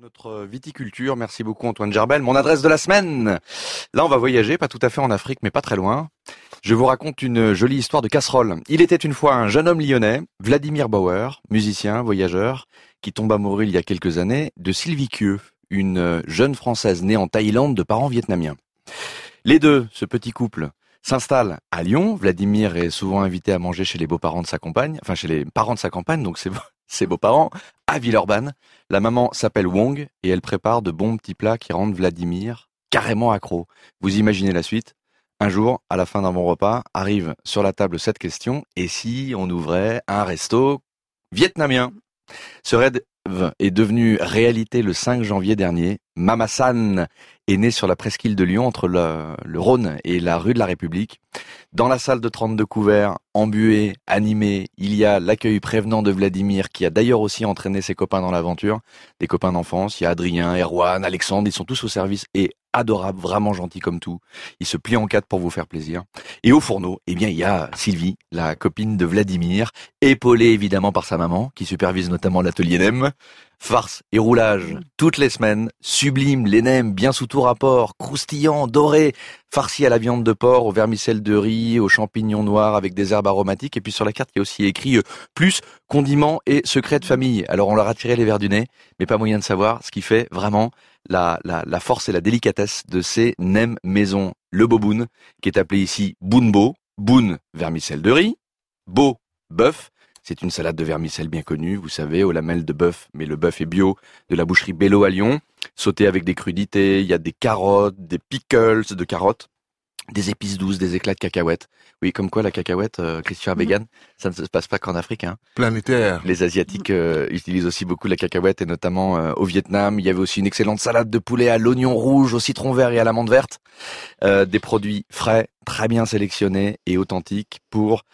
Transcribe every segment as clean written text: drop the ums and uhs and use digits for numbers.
Notre viticulture, merci beaucoup Antoine Gerbel. Mon adresse de la semaine. Là, on va voyager, pas tout à fait en Afrique, mais pas très loin. Je vous raconte une jolie histoire de casserole. Il était une fois un jeune homme lyonnais, Vladimir Bauer, musicien, voyageur, qui tombe amoureux il y a quelques années de Sylvie Kieu, une jeune Française née en Thaïlande de parents vietnamiens. Les deux, ce petit couple, s'installent à Lyon. Vladimir est souvent invité à manger chez les beaux-parents de sa compagne, enfin chez les parents de sa compagne, donc ses beaux-parents, à Villeurbanne. La maman s'appelle Wong et elle prépare de bons petits plats qui rendent Vladimir carrément accro. Vous imaginez la suite? Un jour, à la fin d'un bon repas, arrive sur la table cette question: et si on ouvrait un resto vietnamien? Ce rêve est devenu réalité le 5 janvier dernier. Mama San est née sur la presqu'île de Lyon entre le Rhône et la rue de la République. Dans la salle de 32 couverts, embuée, animée, il y a l'accueil prévenant de Vladimir qui a d'ailleurs aussi entraîné ses copains dans l'aventure. Des copains d'enfance, il y a Adrien, Erwan, Alexandre, ils sont tous au service et adorables, vraiment gentils comme tout. Ils se plient en quatre pour vous faire plaisir. Et au fourneau, eh bien, il y a Sylvie, la copine de Vladimir, épaulée évidemment par sa maman, qui supervise notamment l'atelier NEM. Farce et roulage toutes les semaines, sublime, les nems bien sous tout rapport, croustillant, doré, farci à la viande de porc, au vermicelle de riz, aux champignons noirs avec des herbes aromatiques. Et puis sur la carte, il y a aussi écrit plus condiments et secrets de famille. Alors on leur a tiré les verres du nez, mais pas moyen de savoir ce qui fait vraiment la force et la délicatesse de ces nems maison. Le boboon, qui est appelé ici boonbo, boon, vermicelle de riz, bo, bœuf. C'est une salade de vermicelle bien connue, vous savez, aux lamelles de bœuf, mais le bœuf est bio, de la boucherie Bello à Lyon, sauté avec des crudités, il y a des carottes, des pickles de carottes, des épices douces, des éclats de cacahuètes. Oui, comme quoi la cacahuète, Christian Vegan, ça ne se passe pas qu'en Afrique, hein. Planétaire. Les Asiatiques utilisent aussi beaucoup la cacahuète, et notamment au Vietnam. Il y avait aussi une excellente salade de poulet à l'oignon rouge, au citron vert et à l'amande verte. Des produits frais, très bien sélectionnés et authentiques pour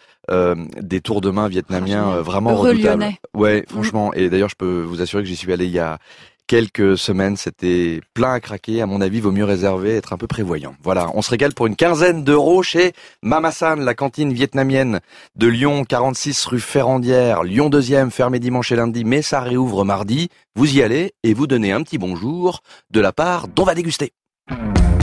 des tours de main vietnamiens vraiment redoutables. Lyonnais. Ouais, franchement. Et d'ailleurs, je peux vous assurer que j'y suis allé il y a quelques semaines, c'était plein à craquer. À mon avis, vaut mieux réserver, être un peu prévoyant. Voilà, on se régale pour une quinzaine d'euros chez Mama San, la cantine vietnamienne de Lyon, 46 rue Ferrandière, Lyon 2e, fermé dimanche et lundi, mais ça réouvre mardi. Vous y allez et vous donnez un petit bonjour de la part d'On va déguster.